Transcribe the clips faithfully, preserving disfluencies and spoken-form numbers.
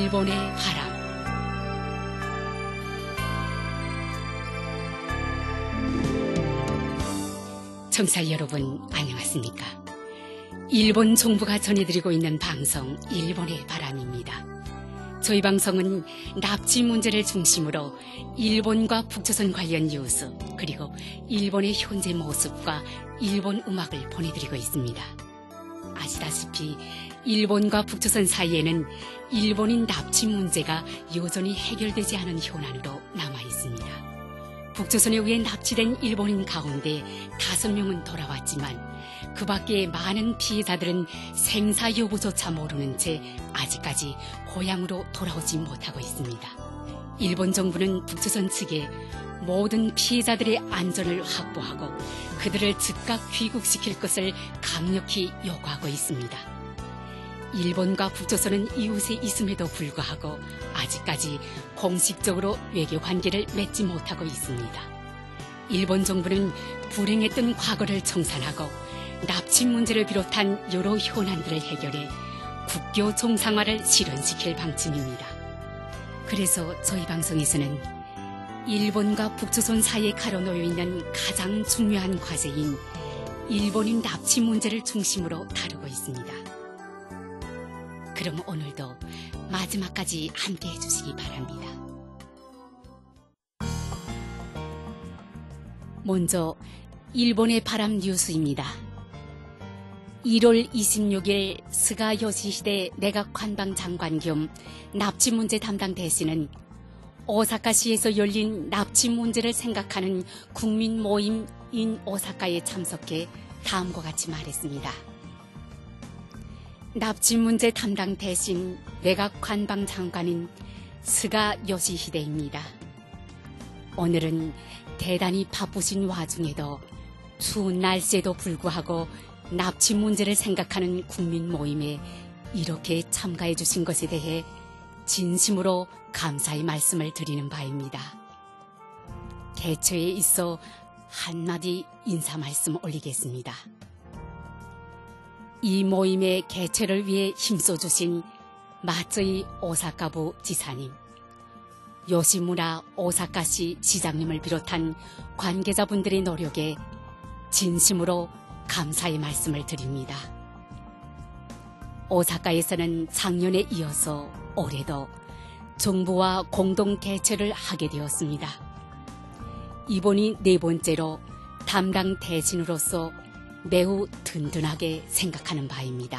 일본의 바람. 청취자 여러분, 안녕하십니까? 일본 정부가 전해드리고 있는 방송 일본의 바람입니다. 저희 방송은 납치 문제를 중심으로 일본과 북조선 관련 뉴스, 그리고 일본의 현재 모습과 일본 음악을 보내드리고 있습니다. 아시다시피 일본과 북조선 사이에는 일본인 납치 문제가 여전히 해결되지 않은 현안으로 남아 있습니다. 북조선에 의해 납치된 일본인 가운데 다섯 명은 돌아왔지만 그 밖에 많은 피해자들은 생사 여부조차 모르는 채 아직까지 고향으로 돌아오지 못하고 있습니다. 일본 정부는 북조선 측에 모든 피해자들의 안전을 확보하고 그들을 즉각 귀국시킬 것을 강력히 요구하고 있습니다. 일본과 북조선은 이웃에 있음에도 불구하고 아직까지 공식적으로 외교 관계를 맺지 못하고 있습니다. 일본 정부는 불행했던 과거를 청산하고 납치 문제를 비롯한 여러 현안들을 해결해 국교 정상화를 실현시킬 방침입니다. 그래서 저희 방송에서는 일본과 북조선 사이에 가로놓여 있는 가장 중요한 과제인 일본인 납치 문제를 중심으로 다루고 있습니다. 그럼 오늘도 마지막까지 함께 해주시기 바랍니다. 먼저 일본의 바람 뉴스입니다. 일월 이십육일 스가 요시히데 내각 관방장관 겸 납치 문제 담당 대신은 오사카시에서 열린 납치 문제를 생각하는 국민 모임 인 오사카에 참석해 다음과 같이 말했습니다. 납치 문제 담당 대신 내각 관방장관인 스가 요시히데입니다. 오늘은 대단히 바쁘신 와중에도 추운 날씨에도 불구하고 납치 문제를 생각하는 국민 모임에 이렇게 참가해 주신 것에 대해 진심으로 감사의 말씀을 드리는 바입니다. 개최에 있어 한마디 인사 말씀 올리겠습니다. 이 모임의 개최를 위해 힘써주신 마츠이 오사카부 지사님, 요시무라 오사카시 시장님을 비롯한 관계자분들의 노력에 진심으로 감사의 말씀을 드립니다. 오사카에서는 작년에 이어서 올해도 정부와 공동 개최를 하게 되었습니다. 이번이 네 번째로 담당 대신으로서 매우 든든하게 생각하는 바입니다.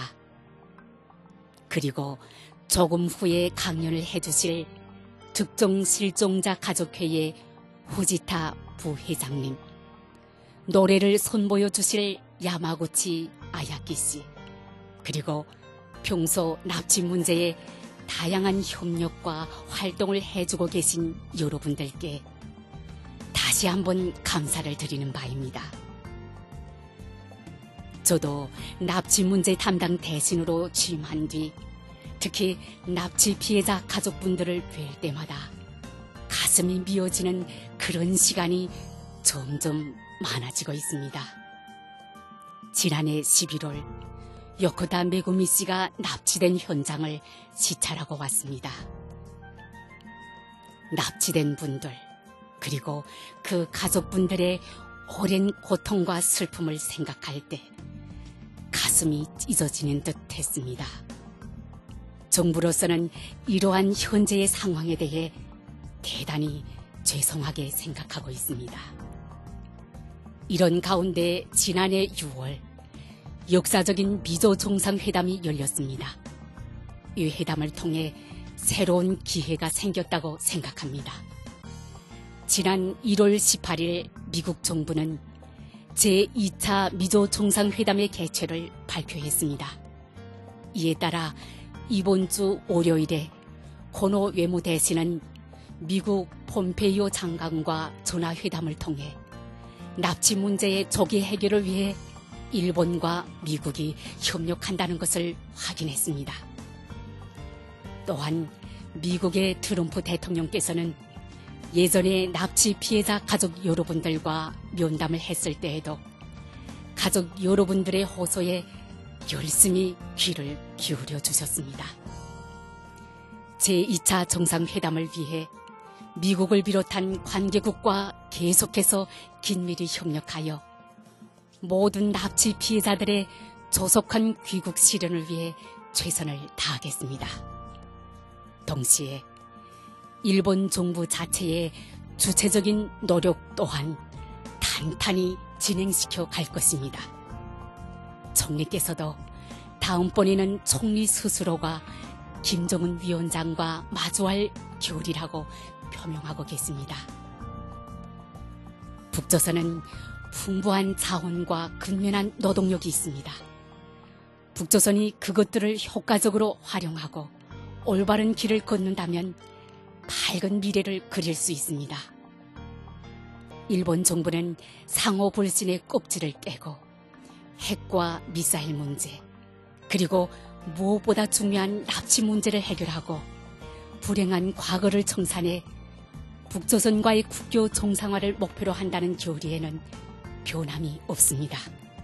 그리고 조금 후에 강연을 해주실 특정 실종자 가족회의 후지타 부회장님, 노래를 선보여 주실 야마구치 아야키 씨, 그리고 평소 납치 문제에 다양한 협력과 활동을 해주고 계신 여러분들께 다시 한번 감사를 드리는 바입니다. 저도 납치 문제 담당 대신으로 취임한 뒤 특히 납치 피해자 가족분들을 뵐 때마다 가슴이 미어지는 그런 시간이 점점 많아지고 있습니다. 지난해 십일월 요코다 메구미 씨가 납치된 현장을 시찰하고 왔습니다. 납치된 분들, 그리고 그 가족분들의 오랜 고통과 슬픔을 생각할 때 가슴이 찢어지는 듯 했습니다. 정부로서는 이러한 현재의 상황에 대해 대단히 죄송하게 생각하고 있습니다. 이런 가운데 지난해 유월 역사적인 미조 정상회담이 열렸습니다. 이 회담을 통해 새로운 기회가 생겼다고 생각합니다. 지난 일월 십팔일 미국 정부는 제이차 미조 정상회담의 개최를 발표했습니다. 이에 따라 이번 주 월요일에 고노 외무대신은 미국 폼페이오 장관과 전화회담을 통해 납치 문제의 조기 해결을 위해 일본과 미국이 협력한다는 것을 확인했습니다. 또한 미국의 트럼프 대통령께서는 예전에 납치 피해자 가족 여러분들과 면담을 했을 때에도 가족 여러분들의 호소에 열심히 귀를 기울여 주셨습니다. 제이 차 정상회담을 위해 미국을 비롯한 관계국과 계속해서 긴밀히 협력하여 모든 납치 피해자들의 조속한 귀국 실현을 위해 최선을 다하겠습니다. 동시에 일본 정부 자체의 주체적인 노력 또한 단단히 진행시켜 갈 것입니다. 총리께서도 다음번에는 총리 스스로가 김정은 위원장과 마주할 교리라고 표명하고 계십니다. 북조선은 풍부한 자원과 근면한 노동력이 있습니다. 북조선이 그것들을 효과적으로 활용하고 올바른 길을 걷는다면 밝은 미래를 그릴 수 있습니다. 일본 정부는 상호 불신의 껍질을 깨고 핵과 미사일 문제, 그리고 무엇보다 중요한 납치 문제를 해결하고 불행한 과거를 청산해 북조선과의 국교 정상화를 목표로 한다는 교리에는 변함이 없습니다.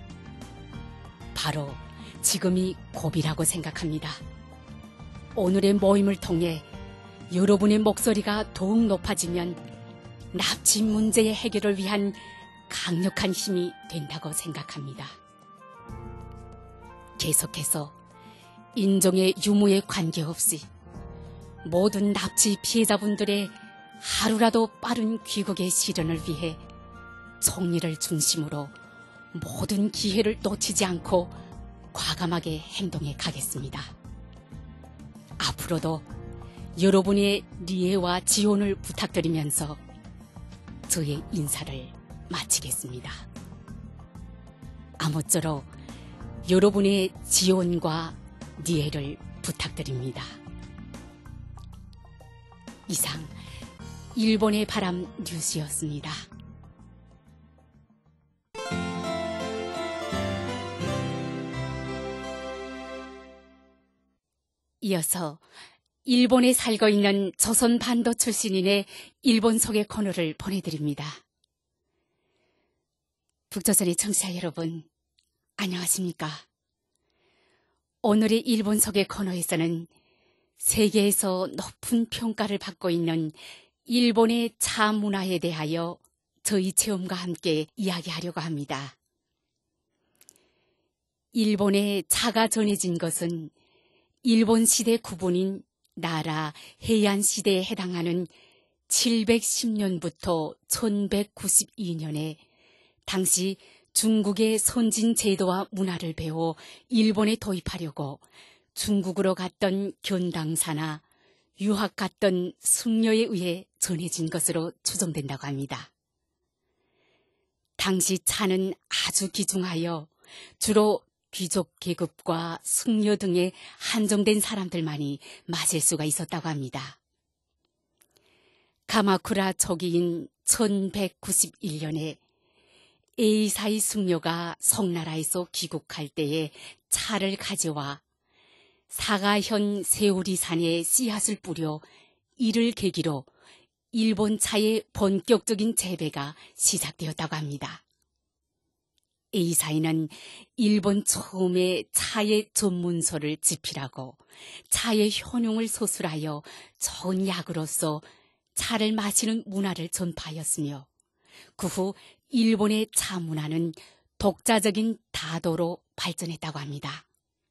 바로 지금이 고비라고 생각합니다. 오늘의 모임을 통해 여러분의 목소리가 더욱 높아지면 납치 문제의 해결을 위한 강력한 힘이 된다고 생각합니다. 계속해서 인종의 유무에 관계없이 모든 납치 피해자분들의 하루라도 빠른 귀국의 실현을 위해 총리를 중심으로 모든 기회를 놓치지 않고 과감하게 행동해 가겠습니다. 앞으로도 여러분의 리해와 지원을 부탁드리면서 저의 인사를 마치겠습니다. 아무쪼록 여러분의 지원과 리해를 부탁드립니다. 이상 일본의 바람 뉴스였습니다. 이어서 일본에 살고 있는 조선 반도 출신인의 일본 소개 코너를 보내드립니다. 북조선의 청취자 여러분, 안녕하십니까? 오늘의 일본 소개 코너에서는 세계에서 높은 평가를 받고 있는 일본의 차 문화에 대하여 저희 체험과 함께 이야기하려고 합니다. 일본의 차가 전해진 것은 일본 시대 구분인 나라 해안 시대에 해당하는 칠백십 년부터 천백구십이 년에 당시 중국의 선진 제도와 문화를 배워 일본에 도입하려고 중국으로 갔던 견당사나 유학 갔던 승려에 의해 전해진 것으로 추정된다고 합니다. 당시 차는 아주 귀중하여 주로 귀족 계급과 승려 등의 한정된 사람들만이 마실 수가 있었다고 합니다. 가마쿠라 초기인 천백구십일 년에 에이사이 승려가 송나라에서 귀국할 때에 차를 가져와 사가현 세오리산에 씨앗을 뿌려 이를 계기로 일본 차의 본격적인 재배가 시작되었다고 합니다. 에이사이는 일본 처음에 차의 전문서를 집필하고 차의 효능을 소술하여 좋은 약으로서 차를 마시는 문화를 전파하였으며 그 후 일본의 차 문화는 독자적인 다도로 발전했다고 합니다.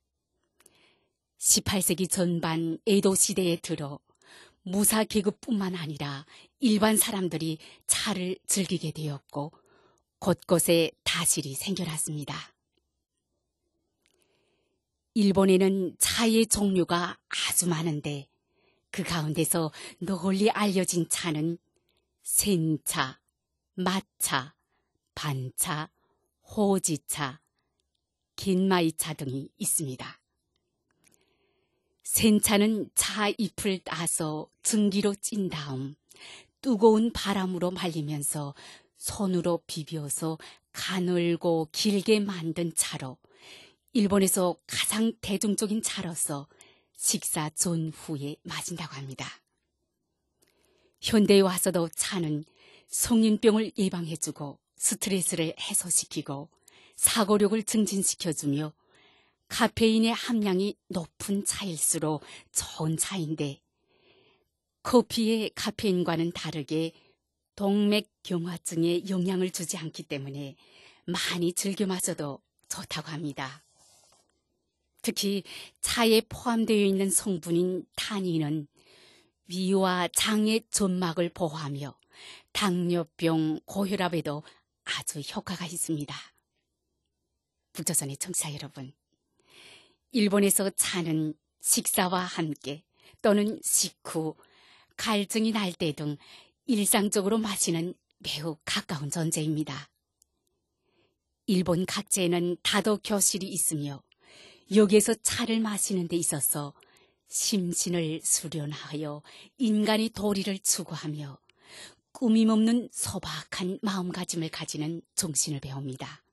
십팔 세기 전반 에도 시대에 들어 무사 계급뿐만 아니라 일반 사람들이 차를 즐기게 되었고 곳곳에 다실이 생겨났습니다. 일본에는 차의 종류가 아주 많은데 그 가운데서 널리 알려진 차는 센차, 마차, 반차, 호지차, 긴마이차 등이 있습니다. 센차는 차 잎을 따서 증기로 찐 다음 뜨거운 바람으로 말리면서 손으로 비벼서 가늘고 길게 만든 차로 일본에서 가장 대중적인 차로서 식사 전후에 마신다고 합니다. 현대에 와서도 차는 성인병을 예방해주고 스트레스를 해소시키고 사고력을 증진시켜주며 카페인의 함량이 높은 차일수록 좋은 차인데 커피의 카페인과는 다르게 동맥경화증에 영향을 주지 않기 때문에 많이 즐겨 마셔도 좋다고 합니다. 특히 차에 포함되어 있는 성분인 타닌은 위와 장의 점막을 보호하며 당뇨병, 고혈압에도 아주 효과가 있습니다. 북조선의 청취자 여러분, 일본에서 차는 식사와 함께 또는 식후, 갈증이 날 때 등 일상적으로 마시는 매우 가까운 존재입니다. 일본 각지에는 다도 교실이 있으며 여기에서 차를 마시는 데 있어서 심신을 수련하여 인간의 도리를 추구하며 꾸밈없는 소박한 마음가짐을 가지는 정신을 배웁니다.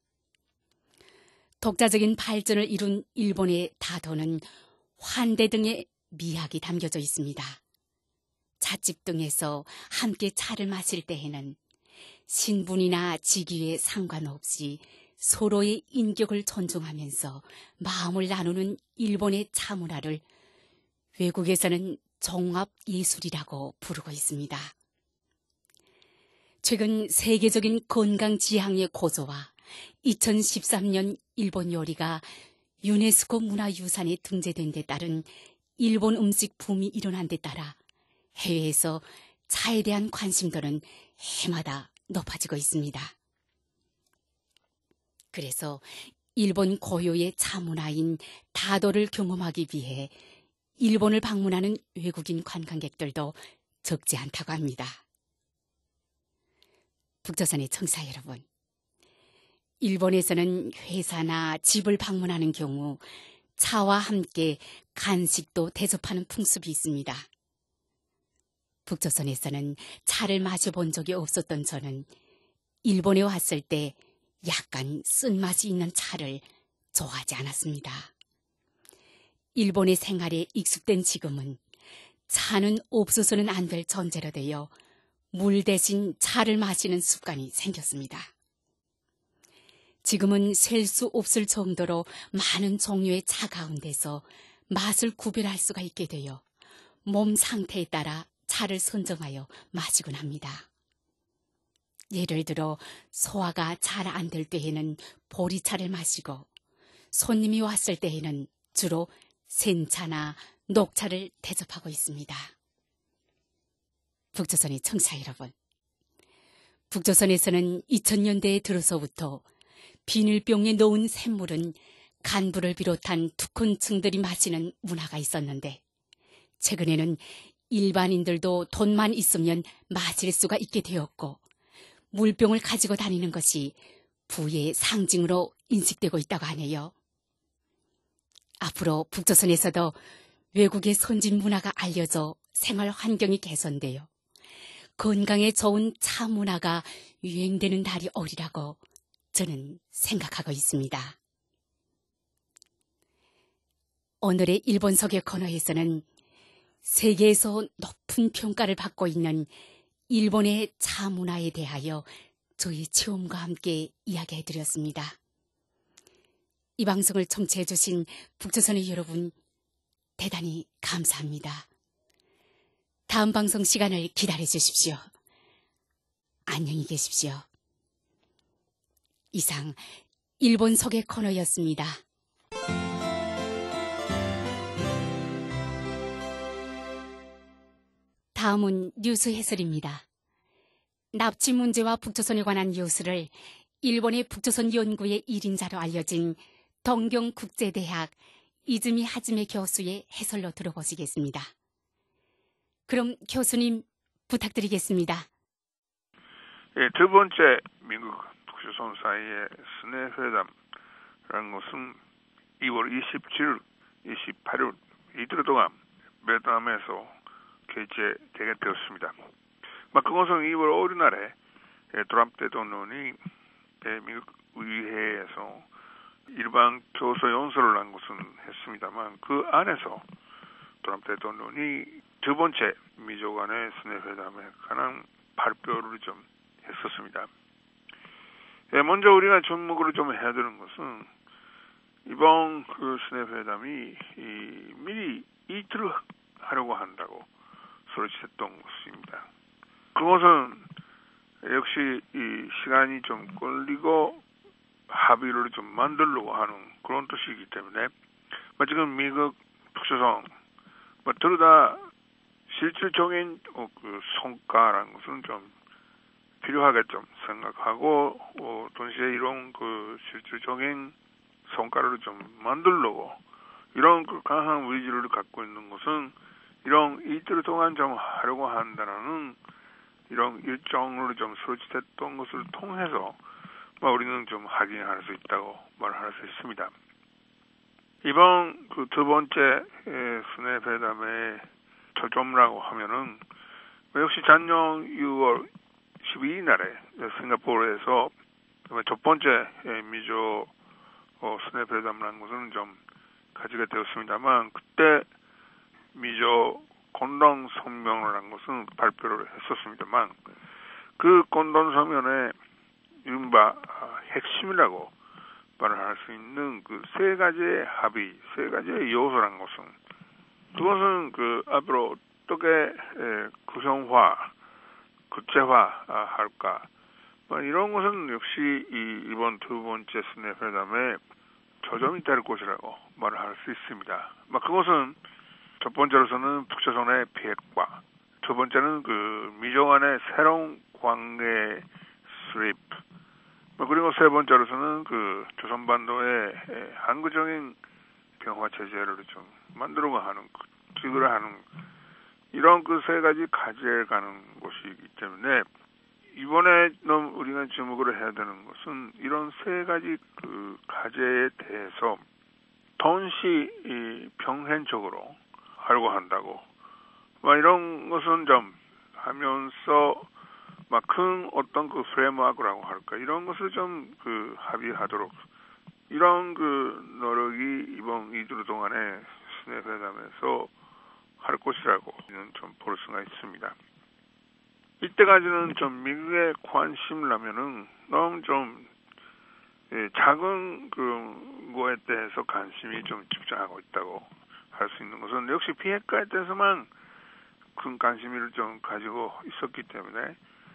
독자적인 발전을 이룬 일본의 다도는 환대 등의 미학이 담겨져 있습니다. 찻집 등에서 함께 차를 마실 때에는 신분이나 직위에 상관없이 서로의 인격을 존중하면서 마음을 나누는 일본의 차 문화를 외국에서는 종합예술이라고 부르고 있습니다. 최근 세계적인 건강 지향의 고조와 이천십삼 년 일본 요리가 유네스코 문화유산에 등재된 데 따른 일본 음식 붐이 일어난 데 따라 해외에서 차에 대한 관심도는 해마다 높아지고 있습니다. 그래서 일본 고유의 차 문화인 다도를 경험하기 위해 일본을 방문하는 외국인 관광객들도 적지 않다고 합니다. 북조선의 청취자 여러분, 일본에서는 회사나 집을 방문하는 경우 차와 함께 간식도 대접하는 풍습이 있습니다. 북조선에서는 차를 마셔본 적이 없었던 저는 일본에 왔을 때 약간 쓴맛이 있는 차를 좋아하지 않았습니다. 일본의 생활에 익숙된 지금은 차는 없어서는 안 될 존재로 되어 물 대신 차를 마시는 습관이 생겼습니다. 지금은 셀 수 없을 정도로 많은 종류의 차 가운데서 맛을 구별할 수가 있게 되어 몸 상태에 따라 차를 선정하여 마시곤 합니다. 예를 들어 소화가 잘 안 될 때에는 보리차를 마시고 손님이 왔을 때에는 주로 생차나 녹차를 대접하고 있습니다. 북조선의 청취자 여러분, 북조선에서는 이천 년대에 들어서부터 비닐병에 넣은 샘물은 간부를 비롯한 특권층들이 마시는 문화가 있었는데 최근에는 일반인들도 돈만 있으면 마실 수가 있게 되었고 물병을 가지고 다니는 것이 부의 상징으로 인식되고 있다고 하네요. 앞으로 북조선에서도 외국의 선진 문화가 알려져 생활 환경이 개선되어 건강에 좋은 차 문화가 유행되는 날이 오리라고 저는 생각하고 있습니다. 오늘의 일본 서계 코너에서는 세계에서 높은 평가를 받고 있는 일본의 차 문화에 대하여 저희 체험과 함께 이야기해드렸습니다. 이 방송을 청취해주신 북조선의 여러분 대단히 감사합니다. 다음 방송 시간을 기다려주십시오. 안녕히 계십시오. 이상 일본 서계 코너였습니다. 다음은 뉴스 해설입니다. 납치 문제와 북조선에 관한 뉴스를 일본의 북조선 연구의 일인자로 알려진 동경국제대학 이즈미 하즈메 교수의 해설로 들어보시겠습니다. 그럼 교수님 부탁드리겠습니다. 예, 두 번째 미국 북조선 사이의 스네회담이라는 것은 이월 이십칠일, 이십팔일 이틀 동안 베트남에서 개최되게 되었습니다. 그것은 이월 오일 날에 트럼프 대통령이 미국 의회에서 일반 교수 연설을 한 것은 했습니다만 그 안에서 트럼프 대통령이 두 번째 미조 간의 스네회담에 관한 발표를 좀 했었습니다. 먼저 우리가注目을 좀 해야 되는 것은 이번 그 스네회담이 미리 이틀을 하려고 한다고 소리쳤던 것입니다. 그것은 역시 이 시간이 좀 걸리고 합의를 좀 만들려고 하는 그런 뜻이기 때문에 뭐 지금 미국 북조선 뭐 둘 다 실질적인 어, 그 성과라는 것은 좀 필요하게 좀 생각하고 어, 동시에 이런 그 실질적인 성과를 좀 만들려고 이런 그 강한 의지를 갖고 있는 것은 이런 이틀 동안 좀 하려고 한다는 이런 일정으로 좀 설치됐던 것을 통해서 뭐 우리는 좀 확인할 수 있다고 말할 수 있습니다. 이번 그 두 번째 스냅 회담의 초점이라고 하면은 역시 작년 유월 십이일 날에 싱가포르에서 첫 번째 미조 스냅 회담이라는 것은 좀 가지게 되었습니다만 그때 미조 공동 성명을 한 것은 발표를 했었습니다만 그 공동 성명의 이른바 핵심이라고 말을 할 수 있는 그 세 가지의 합의, 세 가지의 요소란 것은 그것은 그 앞으로 어떻게 구성화, 구체화 할까 뭐 이런 것은 역시 이 이번 두 번째 스냅 회담의 초점이 될 것이라고 말을 할 수 있습니다. 뭐 그것은 첫 번째로서는 북조선의 비핵화, 두 번째는 그 미조 간의 새로운 관계 수립, 뭐 그리고 세 번째로서는 그 조선반도의 항구적인 평화 체제를 좀 만들어가 하는, 지그를 하는 이런 그 세 가지 과제에 가는 것이기 때문에 이번에 너무 우리가 주목을 해야 되는 것은 이런 세 가지 그 과제에 대해서 동시 평행적으로 하려고 한다고. 뭐 이런 것은 좀 하면서 막 큰 어떤 그 프레임워크라고 할까 이런 것을 좀 그 합의하도록 이런 그 노력이 이번 이주 동안에 스냅 회담에서 할 것이라고 좀 볼 수가 있습니다. 이때까지는 좀 미국의 관심이라면은 너무 좀 예, 작은 그 거에 대해서 관심이 좀 집중하고 있다고 할 수 있는 것은 역시 비핵화에 대해서만 큰 관심을 좀 가지고 있었기 때문에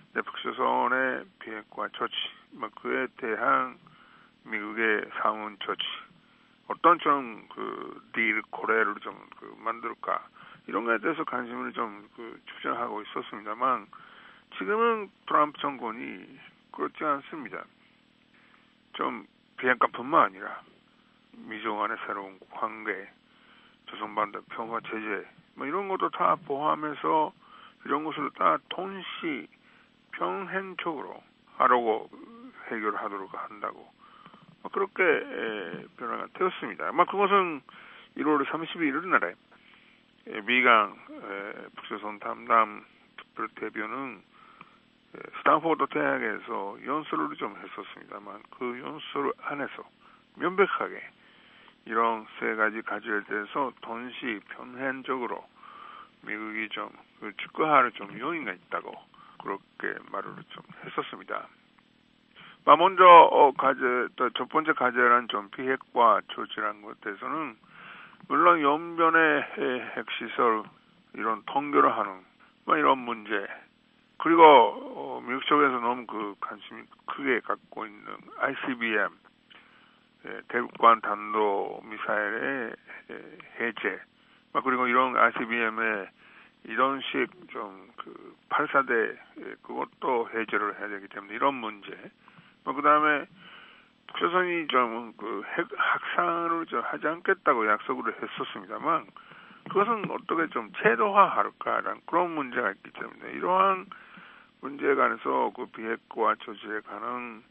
북조선의 비핵화 조치, 뭐 그에 대한 미국의 상응 조치, 어떤 좀 그 딜 고래를 좀 그 만들까 이런 거에 대해서 관심을 좀 그 집중하고 있었습니다만 지금은 트럼프 정권이 그렇지 않습니다. 좀 비핵화뿐만 아니라 미조 간의 새로운 관계, 조선반도 평화 체제, 뭐 이런 것도 다 포함해서 이런 것을 다 동시 평행적으로 하려고 해결하도록 한다고 뭐 그렇게 에, 변화가 되었습니다. 아마 그것은 일월 삼십일 날에 에, 미강 에, 북조선 담당 특별 대변은 에, 스탠포드 대학에서 연설을 좀 했었습니다만 그 연설 안에서 명백하게 이런 세 가지 과제에 대해서 동시 평행적으로 미국이 좀 그 축구할 좀 요인가 있다고 그렇게 말을 좀 했었습니다. 먼저 어, 과제, 또 첫 번째 과제란 좀 비핵화 조치라는 것에 대해서는 물론 연변의 핵시설 이런 통결을 하는 뭐 이런 문제 그리고 어, 미국 쪽에서 너무 그 관심이 크게 갖고 있는 아이씨비엠 예, 대륙간 단도 미사일의 예, 해제 그리고 이런 아이씨비엠의 이런 식 좀 그 발사대 예, 그것도 해제를 해야 되기 때문에 이런 문제 뭐 그다음에 북조선이 좀 그 핵 확산을 좀 하지 않겠다고 약속을 했었습니다만 그것은 어떻게 좀 제도화할까라는 그런 문제가 있기 때문에 이러한 문제에 관해서 그 비핵화 조치에 관한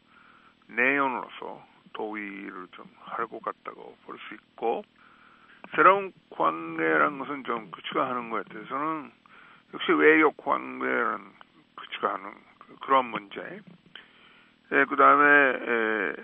내용으로서 도의를 좀 할 것 같다고 볼 수 있고 새로운 관계라는 것은 좀 구축하는 것에 대해서는 역시 외교 관계라는 구축하는 그런 문제 예, 그 다음에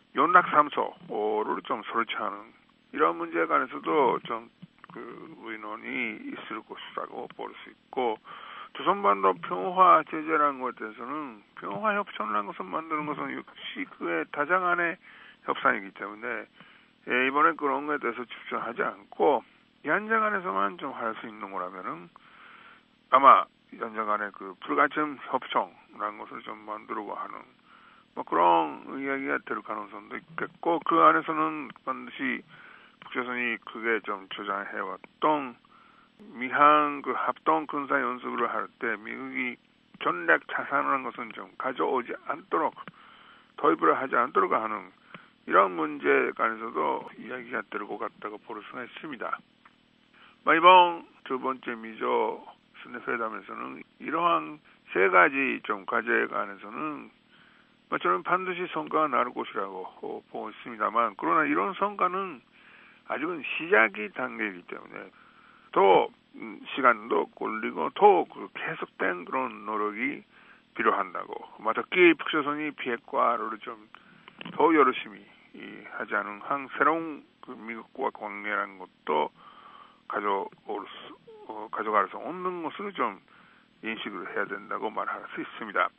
연락사무소를 좀 설치하는 이런 문제에 관해서도 좀 그 의논이 있을 것이라고 볼 수 있고 조선반도 평화 제재라는 것에 대해서는 평화 협정이라는 것을 만드는 것은 역시 그의 다장한의 협상이기 때문에 예, 이번에 그런 것에 대해서 집중하지 않고 이 현장 안에서만 좀 할 수 있는 거라면은 아마 연장간의 그 불가침 협정이라는 것을 좀 만들고 하는 뭐 그런 이야기가 될 가능성도 있겠고, 그 안에서는 반드시 북조선이 크게 좀 주장해왔던 미한 그 합동 군사 연습을 할 때 미국이 전략 자산이라는 것은 좀 가져오지 않도록, 도입을 하지 않도록 하는 이런 문제 간에서도 이야기가 될 것 같다고 볼 수가 있습니다. 이번 두 번째 미조 순회회담에서는 이러한 세 가지 좀 과제에 관해서는 저는 반드시 성과가 나올 것이라고 보고 있습니다만, 그러나 이런 성과는 아직은 시작이 단계이기 때문에 더 시간도 걸리고 더 계속된 그런 노력이 필요한다고, 특히 북조선이 비핵화를 좀 더 열심히 하지 않은 한 새로운 그 미국과 관계라는 것도 가져올 수, 어, 가져갈 수 없는 것으로 좀 인식을 해야 된다고 말할 수 있습니다.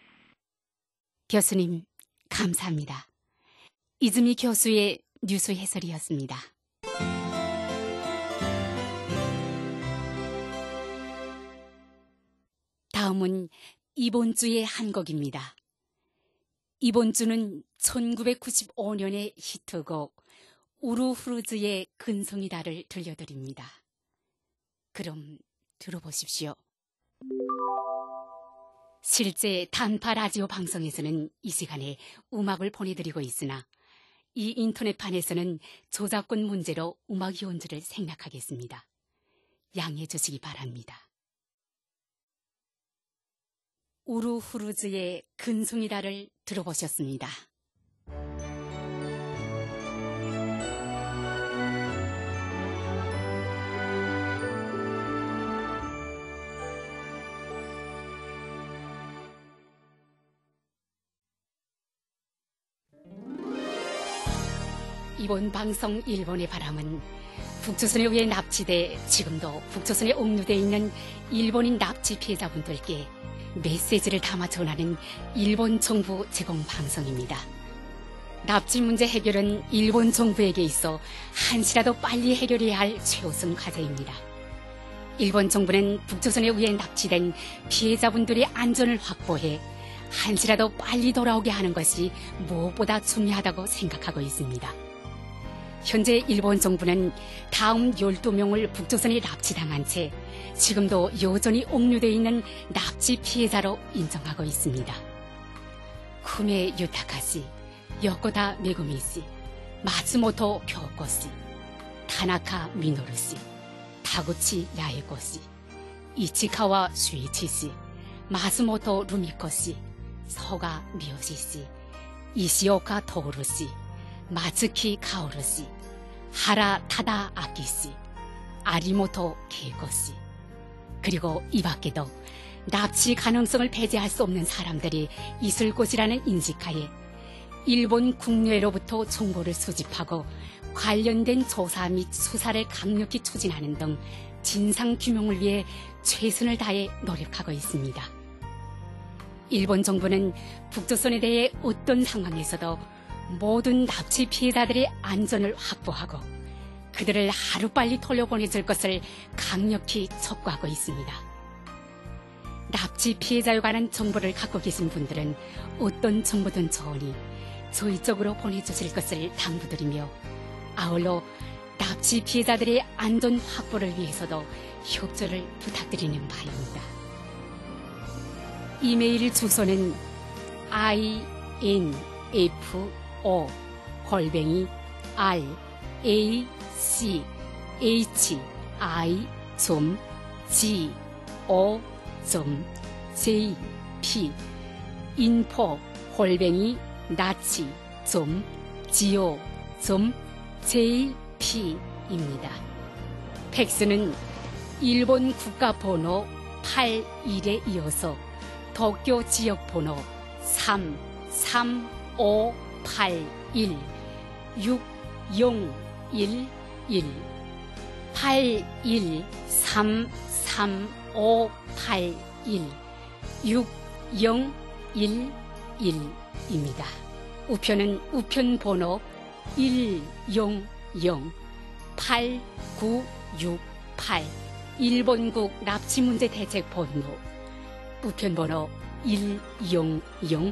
교수님, 감사합니다. 이즈미 교수의 뉴스 해설이었습니다. 다음은 이번 주의 한 곡입니다. 이번 주는 천구백구십오 년의 히트곡 우르후르즈의 근성이다를 들려드립니다. 그럼 들어보십시오. 실제 단파 라디오 방송에서는 이 시간에 음악을 보내드리고 있으나 이 인터넷판에서는 저작권 문제로 음악 연주를 생략하겠습니다. 양해해 주시기 바랍니다. 우르후르즈의 근성이다를 들어보셨습니다. 이번 방송 일본의 바람은 북조선에 의해 납치돼 지금도 북조선에 옥류돼 있는 일본인 납치 피해자분들께 메시지를 담아 전하는 일본 정부 제공 방송입니다. 납치 문제 해결은 일본 정부에게 있어 한시라도 빨리 해결해야 할 최우선 과제입니다. 일본 정부는 북조선에 의해 납치된 피해자분들의 안전을 확보해 한시라도 빨리 돌아오게 하는 것이 무엇보다 중요하다고 생각하고 있습니다. 현재 일본 정부는 다음 열두 명을 북조선에 납치당한 채 지금도 여전히 옥류되어 있는 납치 피해자로 인정하고 있습니다. 쿠메 유타카씨, 요코다 메구미씨, 마츠모토 교코씨, 타나카 미노루씨, 타구치 야에코씨, 이치카와 슈이치씨, 마츠모토 루미코씨, 서가 미요시씨, 이시오카 토우루씨, 마츠키 카오루씨, 하라 타다 아키씨, 아리모토 케이코씨, 그리고 이 밖에도 납치 가능성을 배제할 수 없는 사람들이 있을 것이라는 인식하에 일본 국내로부터 정보를 수집하고 관련된 조사 및 수사를 강력히 추진하는 등 진상규명을 위해 최선을 다해 노력하고 있습니다. 일본 정부는 북조선에 대해 어떤 상황에서도 모든 납치 피해자들의 안전을 확보하고 그들을 하루빨리 돌려보내줄 것을 강력히 촉구하고 있습니다. 납치 피해자에 관한 정보를 갖고 계신 분들은 어떤 정보든 좋으니 저희 쪽으로 보내주실 것을 당부드리며, 아울러 납치 피해자들의 안전 확보를 위해서도 협조를 부탁드리는 바입니다. 이메일 주소는 info 골뱅이 r a c h i g o j p info 골뱅이 나치 go j p 입니다. 팩스는 일본 국가번호 팔십일에 이어서 도쿄 지역번호 삼 삼 오 팔 일 육 영 일 일 팔 일 삼 삼 오 팔 일 육 영 일 일입니다. 우편은 우편번호 일 영 영 팔 구 육 팔 일본국 납치문제대책본부 우편번호 일영영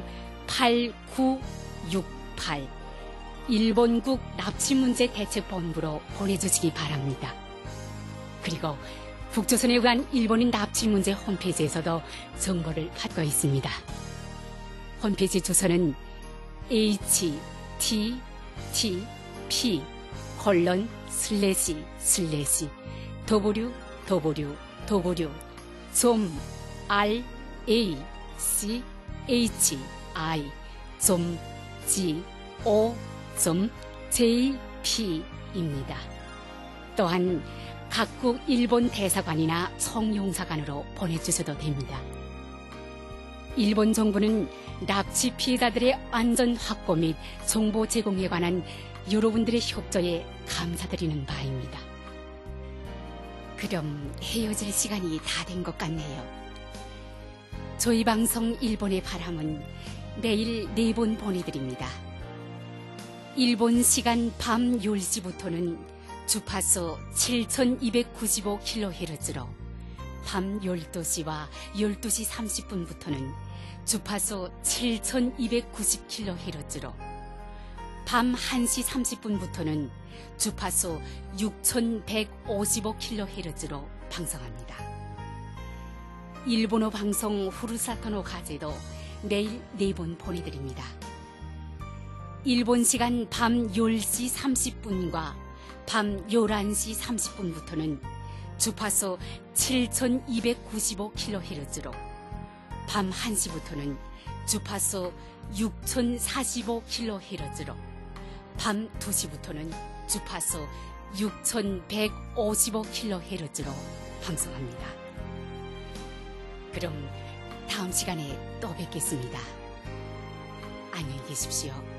팔구육팔 일본국 납치문제대책본부로 보내주시기 바랍니다. 그리고 북조선에 의한 일본인 납치문제 홈페이지에서도 정보를 받고 있습니다. 홈페이지 주소는 에이치티티피 콜론 슬래시 슬래시 더블유 더블유 더블유 점 알 에이 씨 에이치 아이 점 지 오 점 제이 피입니다. 또한 각국 일본 대사관이나 성용사관으로 보내주셔도 됩니다. 일본 정부는 납치 피해자들의 안전 확보 및 정보 제공에 관한 여러분들의 협조에 감사드리는 바입니다. 그럼 헤어질 시간이 다 된 것 같네요. 저희 방송 일본의 바람은 매일 네 번 보내드립니다. 일본 시간 밤 열 시부터는 주파수 칠천이백구십오 킬로헤르츠로 밤 열두 시와 열두 시 삼십 분부터는 주파수 칠천이백구십 킬로헤르츠로 밤 한 시 삼십 분부터는 주파수 육천백오십오 킬로헤르츠로 방송합니다. 일본어 방송 후르사토노 가제도 매일 네 번 보내드립니다. 일본 시간 밤 열 시 삼십 분과 밤 열한 시 삼십 분부터는 주파수 칠천이백구십오 킬로헤르츠로 밤 한 시부터는 주파수 육천사십오 킬로헤르츠로 밤 두 시부터는 주파수 육천백오십오 킬로헤르츠로 방송합니다. 그럼 다음 시간에 또 뵙겠습니다. 안녕히 계십시오.